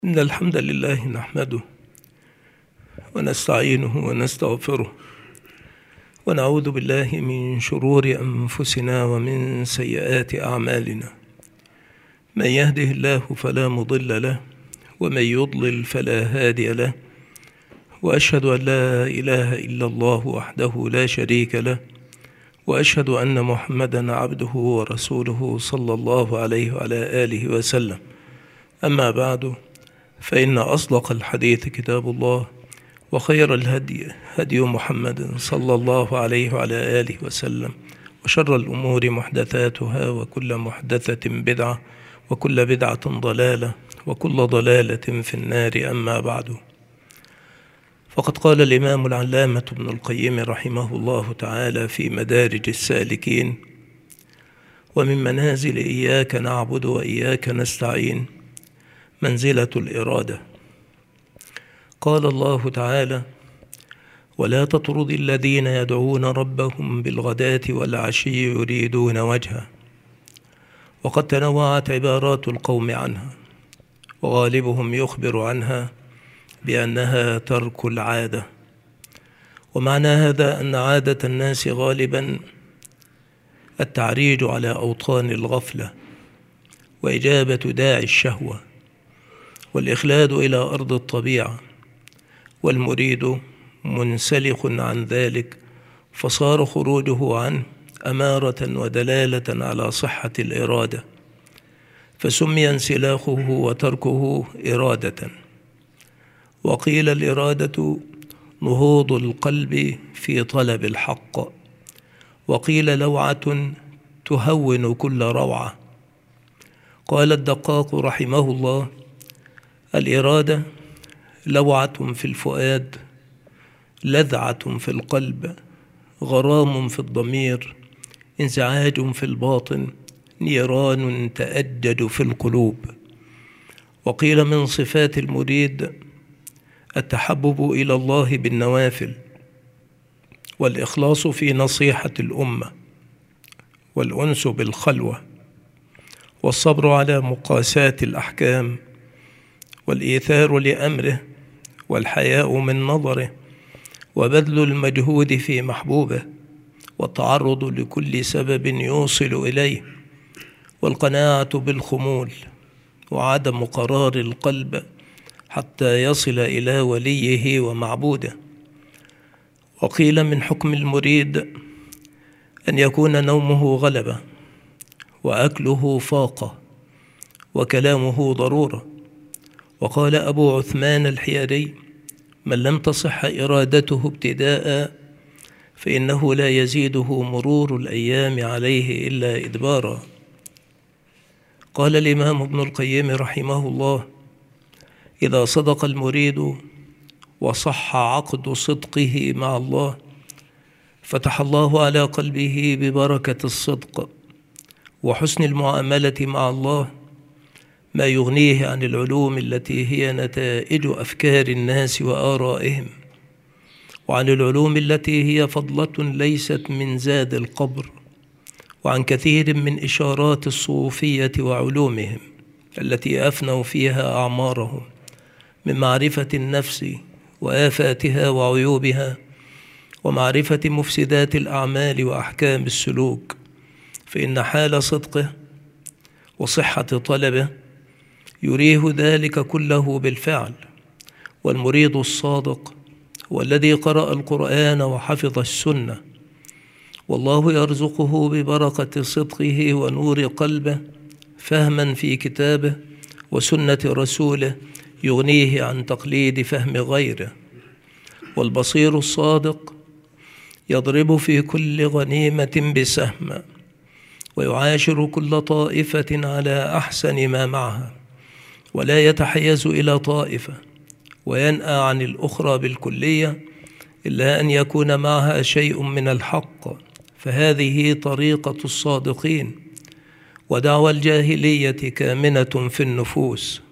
إن الحمد لله نحمده ونستعينه ونستغفره ونعوذ بالله من شرور أنفسنا ومن سيئات أعمالنا. من يهده الله فلا مضل له ومن يضلل فلا هادي له، وأشهد أن لا إله إلا الله وحده لا شريك له، وأشهد أن محمدا عبده ورسوله صلى الله عليه وعلى آله وسلم. أما بعد، فإن أصدق الحديث كتاب الله، وخير الهدي هدي محمد صلى الله عليه وعلى آله وسلم، وشر الأمور محدثاتها، وكل محدثة بدعة، وكل بدعة ضلالة، وكل ضلالة في النار. أما بعد، فقد قال الإمام العلامة ابن القيم رحمه الله تعالى في مدارج السالكين: ومن منازل إياك نعبد وإياك نستعين منزلة الإرادة. قال الله تعالى: ولا تطرد الذين يدعون ربهم بالغداة والعشي يريدون وجهه. وقد تنوعت عبارات القوم عنها، وغالبهم يخبر عنها بأنها ترك العادة. ومعنى هذا أن عادة الناس غالبا التعريج على أوطان الغفلة، وإجابة داعي الشهوة، والإخلاد إلى أرض الطبيعة، والمريد منسلخ عن ذلك، فصار خروجه عنه أمارة ودلالة على صحة الإرادة، فسمي انسلاخه وتركه إرادة. وقيل الإرادة نهوض القلب في طلب الحق، وقيل لوعة تهون كل روعة. قال الدقاق رحمه الله: الإرادة لوعة في الفؤاد، لذعة في القلب، غرام في الضمير، انزعاج في الباطن، نيران تأجج في القلوب. وقيل من صفات المريد التحبب إلى الله بالنوافل، والإخلاص في نصيحة الأمة، والأنس بالخلوة، والصبر على مقاساة الأحكام، والإيثار لأمره، والحياء من نظره، وبذل المجهود في محبوبه، والتعرض لكل سبب يوصل إليه، والقناعة بالخمول، وعدم قرار القلب حتى يصل إلى وليه ومعبوده. وقيل من حكم المريد أن يكون نومه غلبة، وأكله فاقة، وكلامه ضرورة. وقال أبو عثمان الحياري: من لم تصح إرادته ابتداء فإنه لا يزيده مرور الأيام عليه إلا إدبارا. قال الإمام ابن القيم رحمه الله: إذا صدق المريد وصح عقد صدقه مع الله، فتح الله على قلبه ببركة الصدق وحسن المعاملة مع الله ما يغنيه عن العلوم التي هي نتائج أفكار الناس وآرائهم، وعن العلوم التي هي فضلة ليست من زاد القبر، وعن كثير من إشارات الصوفية وعلومهم التي أفنوا فيها أعمارهم من معرفة النفس وآفاتها وعيوبها، ومعرفة مفسدات الأعمال وأحكام السلوك. فإن حال صدقه وصحة طلبه يريه ذلك كله بالفعل. والمريد الصادق هو الذي قرأ القرآن وحفظ السنة، والله يرزقه ببركة صدقه ونور قلبه فهما في كتابه وسنة رسوله يغنيه عن تقليد فهم غيره. والبصير الصادق يضرب في كل غنيمة بسهم، ويعاشر كل طائفة على أحسن ما معها، ولا يتحيز إلى طائفة وينأى عن الأخرى بالكلية إلا أن يكون معها شيء من الحق، فهذه طريقة الصادقين. ودعوى الجاهلية كامنة في النفوس،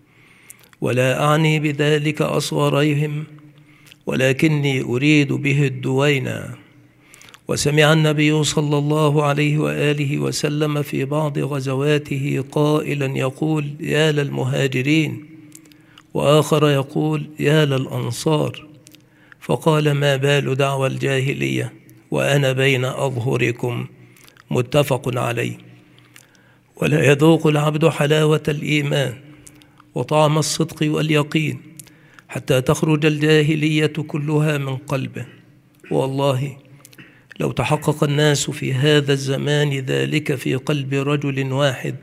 ولا أعني بذلك أصغريهم، ولكني أريد به الدوينا. وسمع النبي صلى الله عليه وآله وسلم في بعض غزواته قائلا يقول: يا للمهاجرين وآخر يقول يا للأنصار، فقال ما بال دعوى الجاهلية وأنا بين أظهركم، متفق عليه. ولا يذوق العبد حلاوة الإيمان وطعم الصدق واليقين حتى تخرج الجاهلية كلها من قلبه. والله لو تحقق الناس في هذا الزمان ذلك في قلب رجل واحد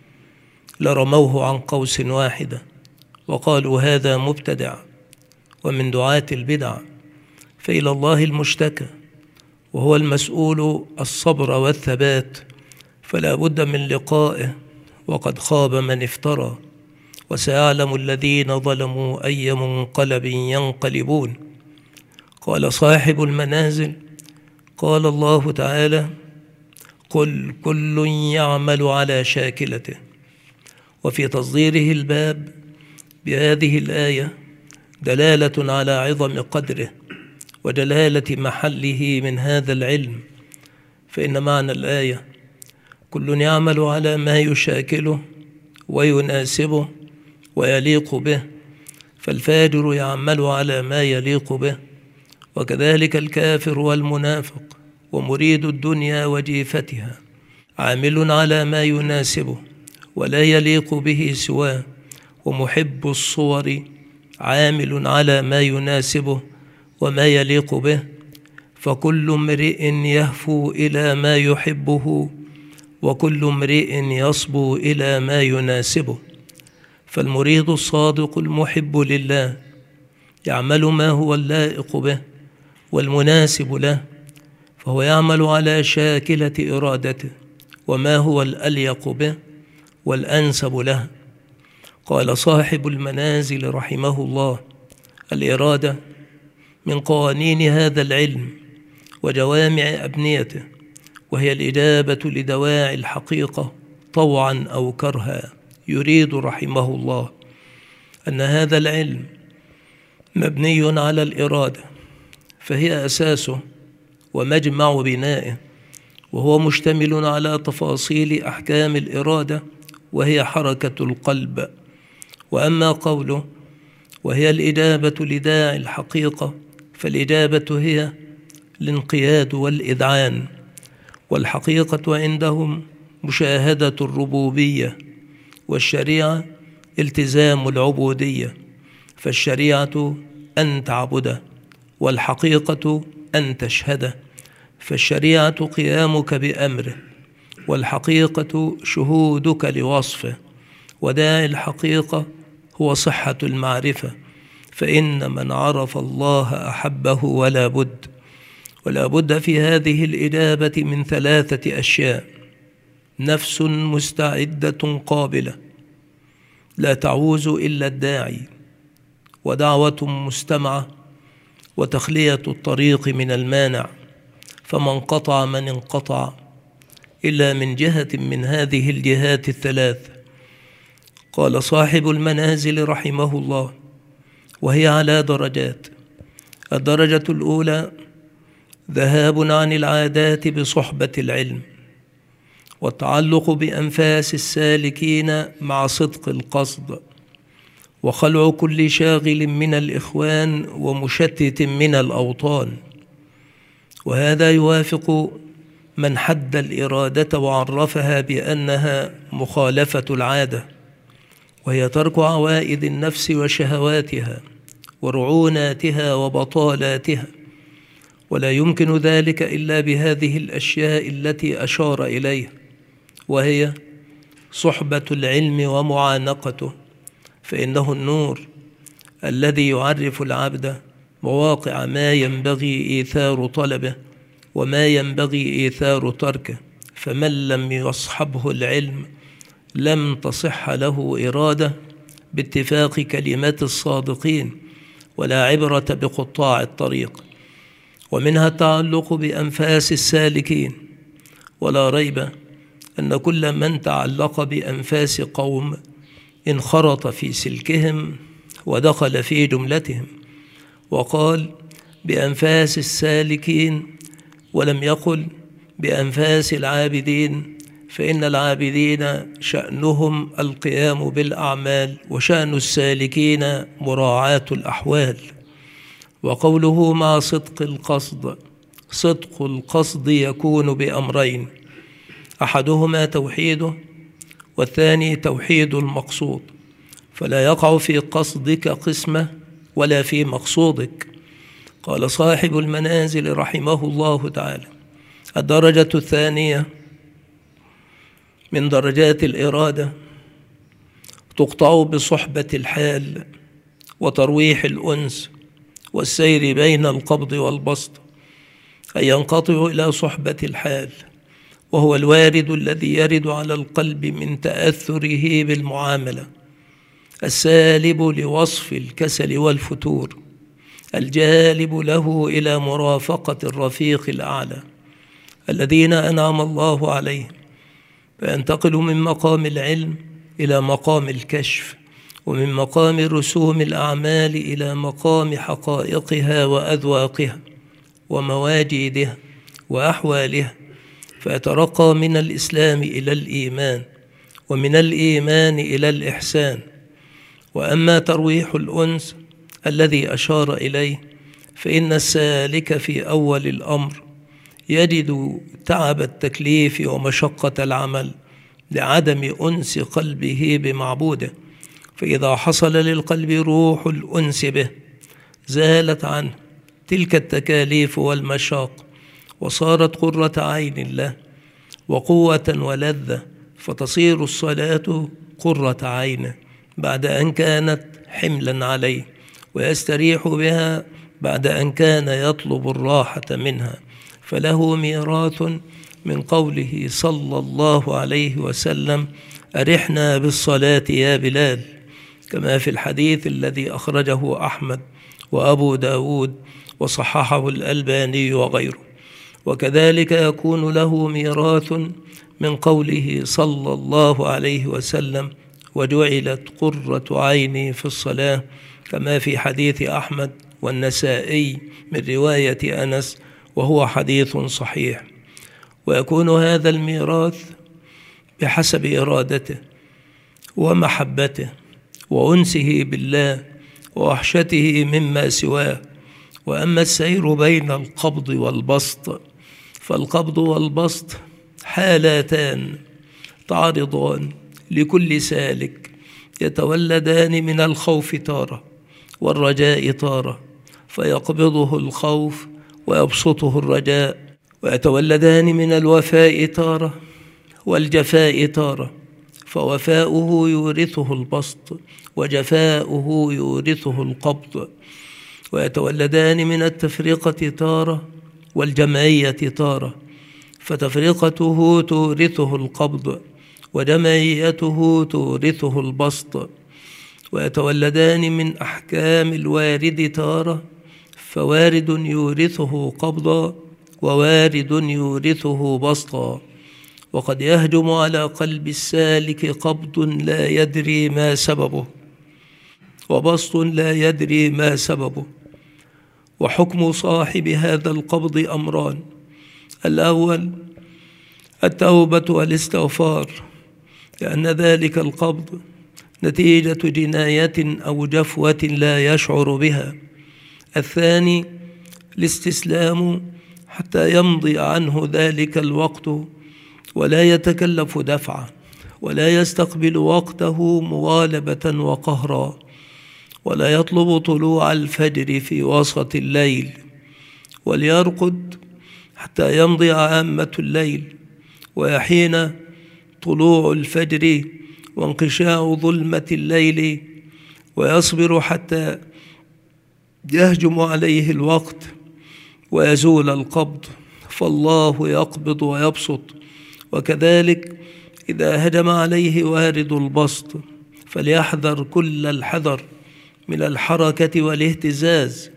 لرموه عن قوس واحدة وقالوا هذا مبتدع ومن دعاة البدع، فإلى الله المشتكى وهو المسؤول الصبر والثبات، فلا بد من لقائه، وقد خاب من افترى، وسيعلم الذين ظلموا أي منقلب ينقلبون. قال صاحب المنازل قال الله تعالى قل كل يعمل على شاكلته. وفي تصديره الباب بهذه الآية دلالة على عظم قدره ودلالة محله من هذا العلم، فإن معنى الآية كل يعمل على ما يشاكله ويناسبه ويليق به، فالفاجر يعمل على ما يليق به، وكذلك الكافر والمنافق ومريد الدنيا وجيفتها عامل على ما يناسبه ولا يليق به سواه، ومحب الصور عامل على ما يناسبه وما يليق به، فكل امرئ يهفو إلى ما يحبه وكل امرئ يصبو إلى ما يناسبه. فالمريد الصادق المحب لله يعمل ما هو اللائق به والمناسب له، فهو يعمل على شاكلة إرادته وما هو الأليق به والأنسب له. قال صاحب المنازل رحمه الله الإرادة من قوانين هذا العلم وجوامع أبنيته، وهي الإجابة لدواعي الحقيقة طوعا أو كرها. يريد رحمه الله أن هذا العلم مبني على الإرادة، فهي أساسه ومجمع بنائه، وهو مشتمل على تفاصيل أحكام الإرادة وهي حركة القلب. وأما قوله وهي الإجابة لداعي الحقيقة، فالإجابة هي الانقياد والإذعان، والحقيقة عندهم مشاهدة الربوبية، والشريعة التزام العبودية. فالشريعة أن تعبده، والحقيقة أن تشهده. فالشريعة قيامك بأمره، والحقيقة شهودك لوصفه. وداعي الحقيقة هو صحة المعرفة، فإن من عرف الله أحبه ولا بد في هذه الإجابة من 3 أشياء: نفس مستعدة قابلة لا تعوز إلا الداعي، ودعوة مستمعة، وتخلية الطريق من المانع. فمن قطع من انقطع إلا من جهة من هذه الجهات ال3. قال صاحب المنازل رحمه الله وهي على درجات. الدرجة الأولى ذهاب عن العادات بصحبة العلم، والتعلق بأنفاس السالكين مع صدق القصد، وخلع كل شاغل من الإخوان ومشتت من الأوطان. وهذا يوافق من حد الإرادة وعرفها بأنها مخالفة العادة، وهي ترك عوائد النفس وشهواتها ورعوناتها وبطالاتها، ولا يمكن ذلك إلا بهذه الأشياء التي أشار إليها، وهي صحبة العلم ومعانقته، فإنه النور الذي يعرف العبد مواقع ما ينبغي إيثار طلبه وما ينبغي إيثار تركه. فمن لم يصحبه العلم لم تصح له إرادة باتفاق كلمات الصادقين، ولا عبرة بقطاع الطريق. ومنها التعلق بأنفاس السالكين، ولا ريب أن كل من تعلق بأنفاس قوم انخرط في سلكهم ودخل في جملتهم. وقال بأنفاس السالكين ولم يقل بأنفاس العابدين، فإن العابدين شأنهم القيام بالأعمال، وشأن السالكين مراعاة الأحوال. وقوله مع صدق القصد، صدق القصد يكون بأمرين: أحدهما توحيده، والثاني توحيد المقصود، فلا يقع في قصدك قسمة ولا في مقصودك. قال صاحب المنازل رحمه الله تعالى: الدرجة الثانية من درجات الإرادة تقطع بصحبة الحال وترويح الأنس والسير بين القبض والبسط، أي ينقطع إلى صحبة الحال، وهو الوارد الذي يرد على القلب من تأثره بالمعاملة، السالب لوصف الكسل والفتور، الجالب له إلى مرافقة الرفيق الأعلى الذين أنعم الله عليهم، فينتقل من مقام العلم إلى مقام الكشف، ومن مقام رسوم الأعمال إلى مقام حقائقها وأذواقها ومواجدها وأحوالها، فيترقى من الإسلام إلى الإيمان، ومن الإيمان إلى الإحسان. وأما ترويح الأنس الذي أشار إليه، فإن السالك في أول الأمر يجد تعب التكليف ومشقة العمل لعدم أنس قلبه بمعبوده، فإذا حصل للقلب روح الأنس به زالت عنه تلك التكاليف والمشاق، وصارت قرة عين له وقوة ولذة، فتصير الصلاة قرة عينه بعد أن كانت حملا عليه، ويستريح بها بعد أن كان يطلب الراحة منها، فله ميراث من قوله صلى الله عليه وسلم: أرحنا بالصلاة يا بلال، كما في الحديث الذي أخرجه أحمد وأبو داود وصححه الألباني وغيره. وكذلك يكون له ميراث من قوله صلى الله عليه وسلم: وجعلت قرة عيني في الصلاة، كما في حديث أحمد والنسائي من رواية أنس، وهو حديث صحيح. ويكون هذا الميراث بحسب إرادته ومحبته وأنسه بالله ووحشته مما سواه. وأما السير بين القبض والبسط، فالقبض والبسط حالتان تعرضان لكل سالك، يتولدان من الخوف تارة والرجاء تارة، فيقبضه الخوف ويبسطه الرجاء، ويتولدان من الوفاء تارة والجفاء تارة، فوفاؤه يورثه البسط وجفاؤه يورثه القبض، ويتولدان من التفرقة تارة والجمعية تارة، فتفرقته تورثه القبض وجمعيته تورثه البسط، ويتولدان من أحكام الوارد تارة، فوارد يورثه قبضا ووارد يورثه بسطا. وقد يهجم على قلب السالك قبض لا يدري ما سببه، وبسط لا يدري ما سببه. وحكم صاحب هذا القبض أمران: الأول التوبة والاستغفار، لأن ذلك القبض نتيجة جناية أو جفوة لا يشعر بها. الثاني الاستسلام حتى يمضي عنه ذلك الوقت، ولا يتكلف دفعه، ولا يستقبل وقته مغالبة وقهرا، ولا يطلب طلوع الفجر في وسط الليل، وليرقد حتى يمضي عامة الليل، ويحين طلوع الفجر وانقشاع ظلمة الليل، ويصبر حتى يهجم عليه الوقت ويزول القبض، فالله يقبض ويبسط. وكذلك إذا هجم عليه وارد البسط، فليحذر كل الحذر من الحركة والاهتزاز،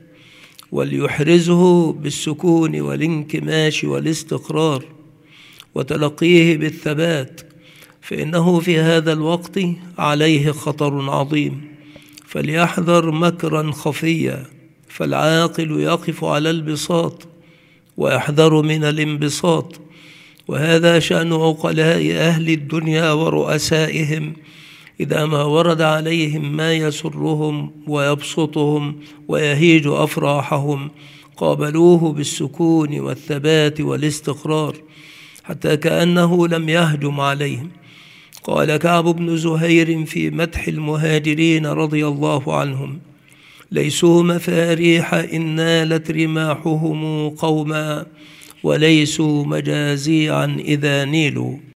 وليحرزه بالسكون والانكماش والاستقرار، وتلقيه بالثبات، فإنه في هذا الوقت عليه خطر عظيم، فليحذر مكرا خفيا، فالعاقل يقف على البساط ويحذر من الانبساط، وهذا شأن عقلاء أهل الدنيا ورؤسائهم، إذا ما ورد عليهم ما يسرهم ويبسطهم ويهيج أفراحهم قابلوه بالسكون والثبات والاستقرار، حتى كأنه لم يهجم عليهم. قال كعب بن زهير في مدح المهاجرين رضي الله عنهم: ليسوا مفاريح إن نالت رماحهم قوما، وليسوا مجازيعا إذا نيلوا.